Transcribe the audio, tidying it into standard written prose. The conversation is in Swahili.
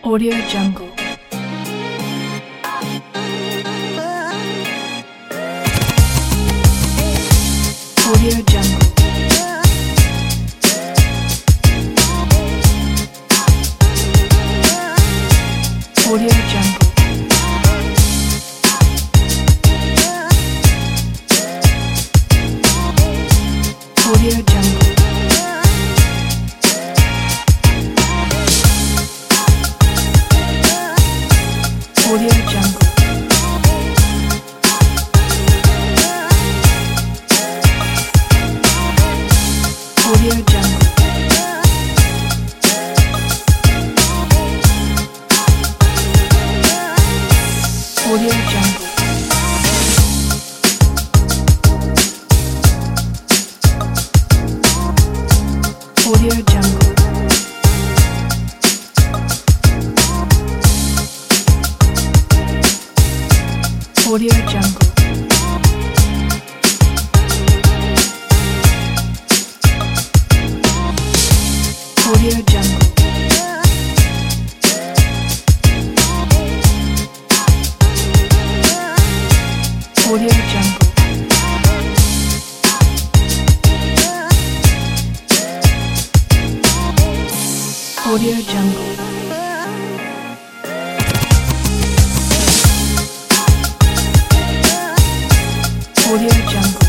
Audio Jungle. Audio Jungle. Audio Jungle. Audio Jungle. Audio Jungle. Audio Jungle. Audio Jungle. Audio Jungle. Audio Jungle. Audio Jungle. Audio Jungle. Audio Jungle. Audio Jungle.